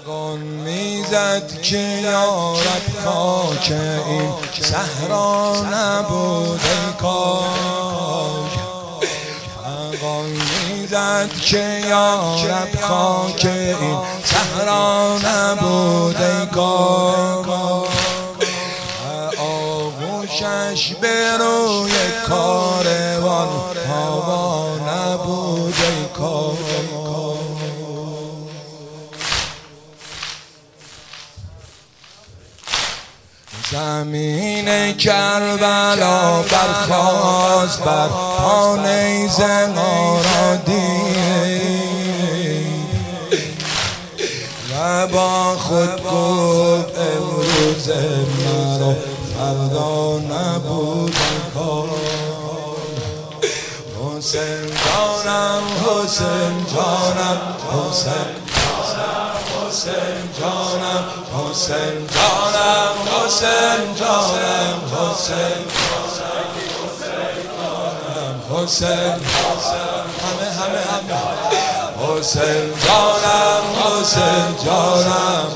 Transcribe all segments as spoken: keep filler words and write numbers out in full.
فغان میزد که یارب خاک این صحرا نبود ای کاش. فغان میزد که یارب خاک این صحرا نبود ای کاش. آغوشش به روی کاروان هوا نبود ای کاش. زمین کربلا برخاست بر پا نیزه ما دید و با خود گفت امروز مرا فردا نبود کار. حسین جانم حسین جانم حسین حسین جانم حسین جانم حسین جانم حسین حسین همه همه همه حسین جانم حسین جانم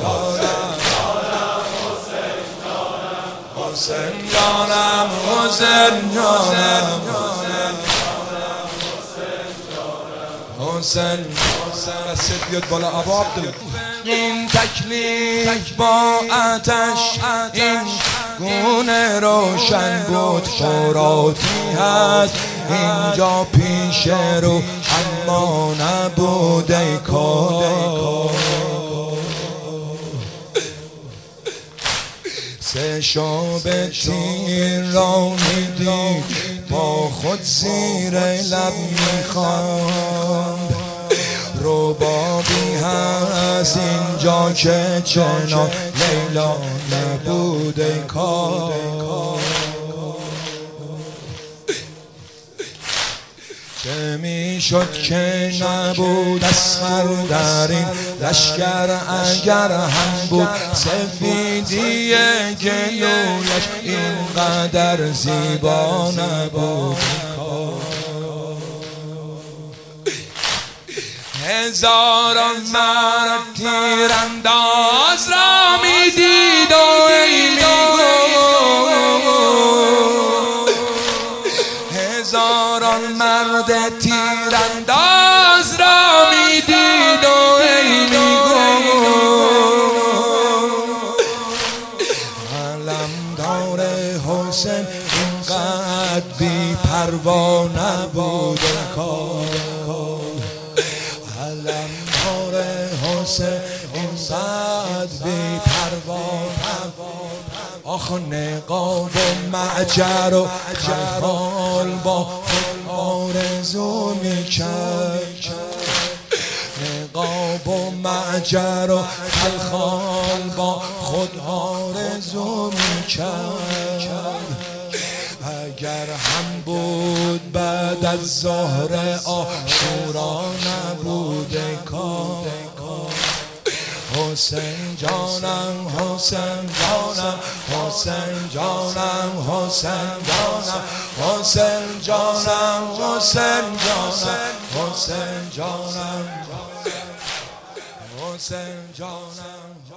حسین جانم حسین جانم حسین دست بیاد بالا ابا عبدالله. این تکلیف با آتش این گونه روشن بود فراتی هست اینجا پیش رو اما نبود ای کار. سه شعبه تیر را میدید با خود زیر لب میخواند ربابی هست اینجا که چنان لیلا نبود ای کار. چه میشد که نبود اصغر در این لشکر اگر هم بود سفیدی گلویش اینقدر زیبا نبود. هزاران مرد تیرانداز را میدید و ای هزاران مرد تیرانداز را میدید و ای علمدار حسین اینقدر بی پروا نبود کار. علمدار حسین اینقدر بی پروا آخ نقاب و معجر و خلخال با خود آرزو میکرد. نقاب و معجر و خلخال با خود آرزو میکرد. اگر هم بود بعد از ظهر عاشورا نبود ای کار. حسین جانم حسین جانم حسین جانم حسین جانم حسین جانم حسین جانم حسین جانم حسین جانم